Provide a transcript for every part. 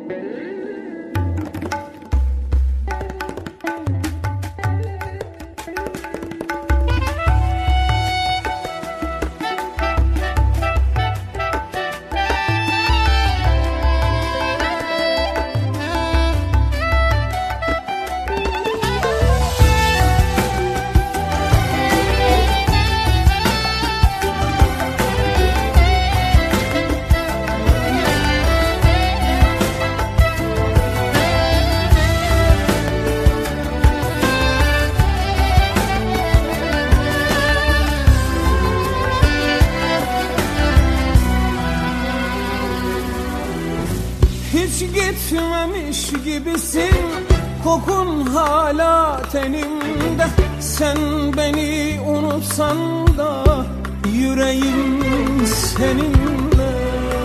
Hiç gitmemiş gibisin, kokun hala tenimde. Sen beni unutsan da yüreğim seninle.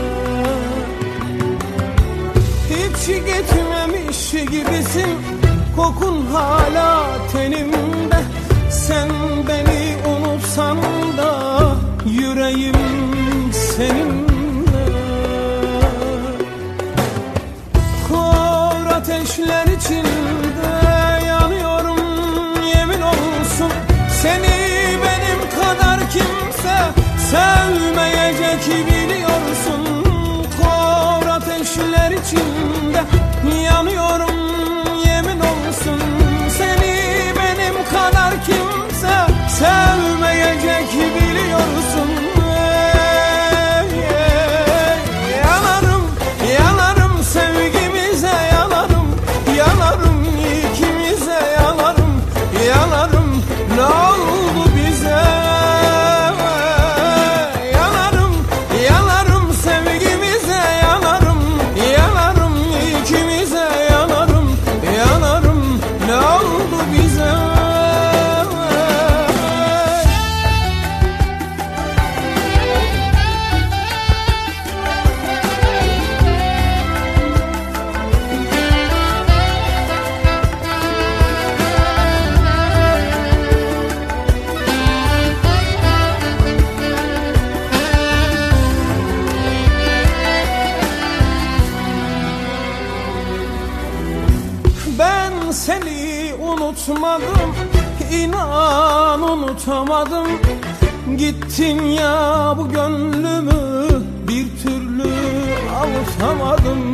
Hiç gitmemiş gibisin, kokun hala tenimde. Sen beni unutsan da yüreğim seninle. Ateşler içinde yanıyorum, yemin olsun. Seni benim kadar kimse sevmeyecek biliyorsun. Kor ateşler içinde yanıyorum, yemin olsun. Seni benim kadar kimse sevmeyecek biliyorsun. Yanarım, yanarım sevgimize, yanarım. Yanarım ikimize, yanarım, yanarım, ne oldu bize? Yanarım, yanarım sevgimize, yanarım, yanarım ikimize, yanarım, yanarım, ne oldu bize? Ben seni unutmadım, inan unutamadım. Gittin ya bu gönlümü bir türlü avutamadım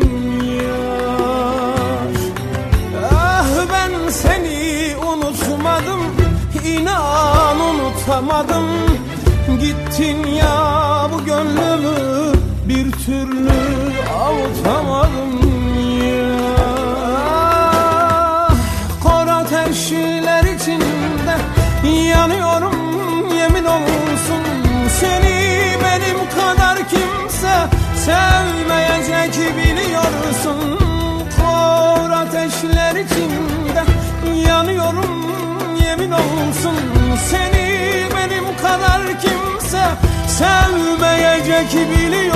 yar. Ah ben seni unutmadım, inan unutamadım. Gittin ya bu gönlümü bir türlü avutamadım yar. Ateşler içinde yanıyorum, yemin olsun. Seni benim kadar kimse sevmeyecek biliyorsun. Kor ateşler içinde yanıyorum, yemin olsun. Seni benim kadar kimse sevmeyecek biliyorsun.